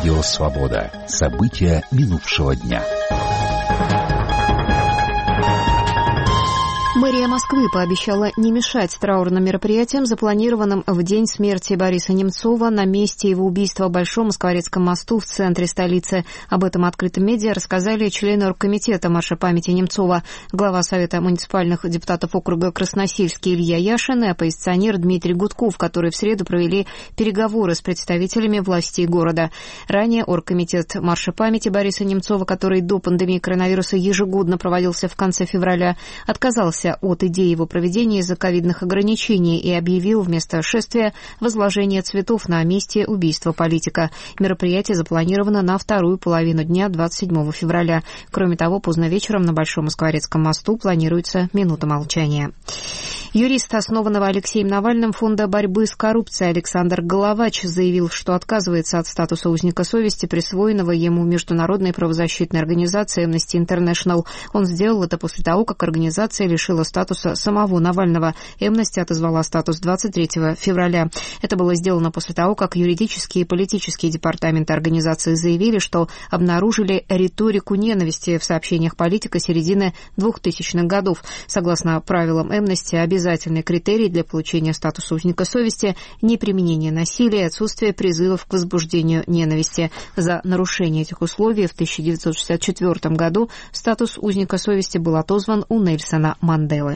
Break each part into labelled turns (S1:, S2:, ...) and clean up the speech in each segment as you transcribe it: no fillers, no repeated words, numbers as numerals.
S1: Радио «Свобода». События минувшего дня.
S2: Мэрия Москвы пообещала не мешать траурным мероприятиям, запланированным в день смерти Бориса Немцова на месте его убийства в Большом Москворецком мосту в центре столицы. Об этом открытым медиа рассказали члены оргкомитета марша памяти Немцова, глава Совета муниципальных депутатов округа Красносельский Илья Яшин и оппозиционер Дмитрий Гудков, которые в среду провели переговоры с представителями властей города. Ранее оргкомитет марша памяти Бориса Немцова, который до пандемии коронавируса ежегодно проводился в конце февраля, отказался от идеи его проведения из-за ковидных ограничений и объявил вместо шествия возложение цветов на месте убийства политика. Мероприятие запланировано на вторую половину дня 27 февраля. Кроме того, поздно вечером на Большом Москворецком мосту планируется минута молчания. Юрист, основанного Алексеем Навальным фонда борьбы с коррупцией Александр Головач, заявил, что отказывается от статуса узника совести, присвоенного ему международной правозащитной организацией Amnesty International. Он сделал это после того, как организация лишила статуса самого Навального. Amnesty отозвала статус 23 февраля. Это было сделано после того, как юридические и политические департаменты организации заявили, что обнаружили риторику ненависти в сообщениях политика середины 2000-х годов. Согласно правилам Amnesty, обязательный критерий для получения статуса узника совести – неприменение насилия и отсутствие призывов к возбуждению ненависти. За нарушение этих условий в 1964 году статус узника совести был отозван у Нельсона Манделы.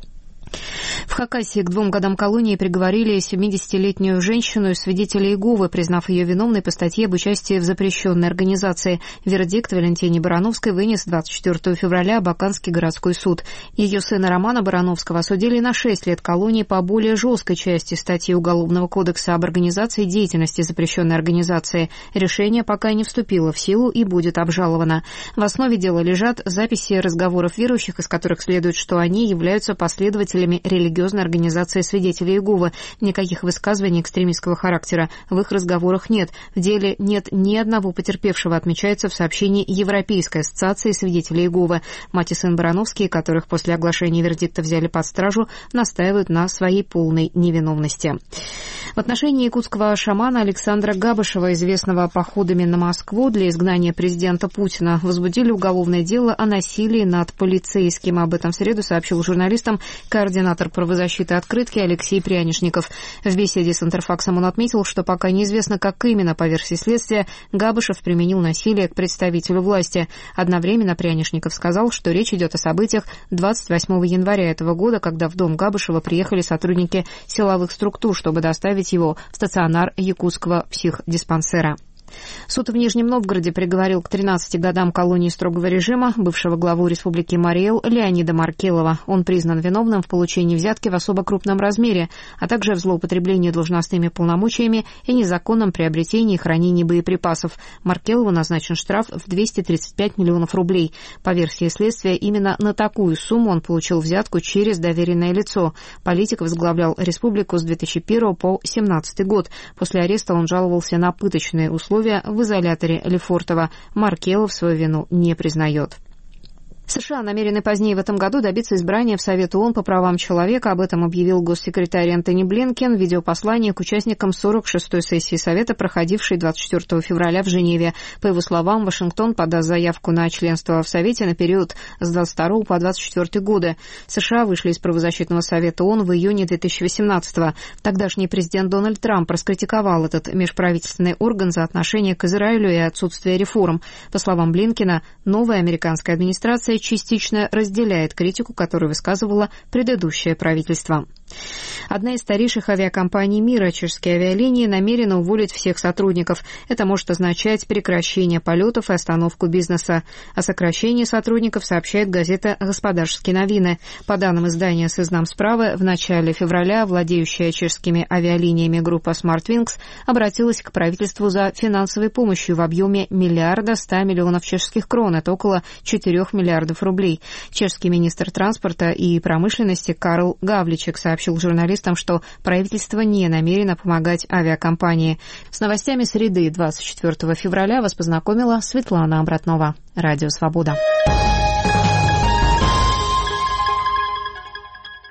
S2: В Хакасии к 2 годам колонии приговорили 70-летнюю женщину из свидетелей Иеговы, признав ее виновной по статье об участии в запрещенной организации. Вердикт Валентине Барановской вынес 24 февраля Абаканский городской суд. Ее сына Романа Барановского осудили на 6 лет колонии по более жесткой части статьи Уголовного кодекса об организации деятельности запрещенной организации. Решение пока не вступило в силу и будет обжаловано. В основе дела лежат записи разговоров верующих, из которых следует, что они являются последователями религиозной организации свидетелей Иеговы. Никаких высказываний экстремистского характера в их разговорах нет. В деле нет ни одного потерпевшего, отмечается в сообщении Европейской ассоциации свидетелей Иеговы. Мать и сын Барановские, которых после оглашения вердикта взяли под стражу, настаивают на своей полной невиновности. В отношении якутского шамана Александра Габышева, известного походами на Москву для изгнания президента Путина, возбудили уголовное дело о насилии над полицейским. Об этом в среду сообщил журналистам координатор правозащиты «Открытки» Алексей Прянишников. В беседе с Интерфаксом он отметил, что пока неизвестно, как именно, по версии следствия, Габышев применил насилие к представителю власти. Одновременно Прянишников сказал, что речь идет о событиях 28 января этого года, когда в дом Габышева приехали сотрудники силовых структур, чтобы доставить его в стационар якутского психдиспансера. Суд в Нижнем Новгороде приговорил к 13 годам колонии строгого режима бывшего главу Республики Марий-Эл Леонида Маркелова. Он признан виновным в получении взятки в особо крупном размере, а также в злоупотреблении должностными полномочиями и незаконном приобретении и хранении боеприпасов. Маркелову назначен штраф в 235 миллионов рублей. По версии следствия, именно на такую сумму он получил взятку через доверенное лицо. Политик возглавлял республику с 2001 по 2017 год. После ареста он жаловался на пыточные условия в изоляторе Лефортово. Маркелов свою вину не признает. США намерены позднее в этом году добиться избрания в Совет ООН по правам человека. Об этом объявил госсекретарь Энтони Блинкен в видеопослании к участникам 46-й сессии Совета, проходившей 24 февраля в Женеве. По его словам, Вашингтон подаст заявку на членство в Совете на период с 22 по 24 годы. США вышли из правозащитного Совета ООН в июне 2018-го. Тогдашний президент Дональд Трамп раскритиковал этот межправительственный орган за отношение к Израилю и отсутствие реформ. По словам Блинкена, новая американская администрация частично разделяет критику, которую высказывало предыдущее правительство. Одна из старейших авиакомпаний мира, чешские авиалинии, намерена уволить всех сотрудников. Это может означать прекращение полетов и остановку бизнеса. О сокращении сотрудников сообщает газета «Господарские новины». По данным издания «Сезнам справа», в начале февраля владеющая чешскими авиалиниями группа SmartWings обратилась к правительству за финансовой помощью в объеме 1 100 миллионов чешских крон, это около 4 миллиардов рублей. Чешский министр транспорта и промышленности Карл Гавличек сообщил журналистам, что правительство не намерено помогать авиакомпании. С новостями среды 24 февраля вас познакомила Светлана Обратнова. Радио «Свобода».